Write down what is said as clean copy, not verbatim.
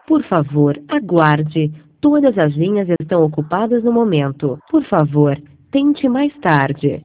Por favor, aguarde. Todas as linhas estão ocupadas no momento. Por favor, tente mais tarde.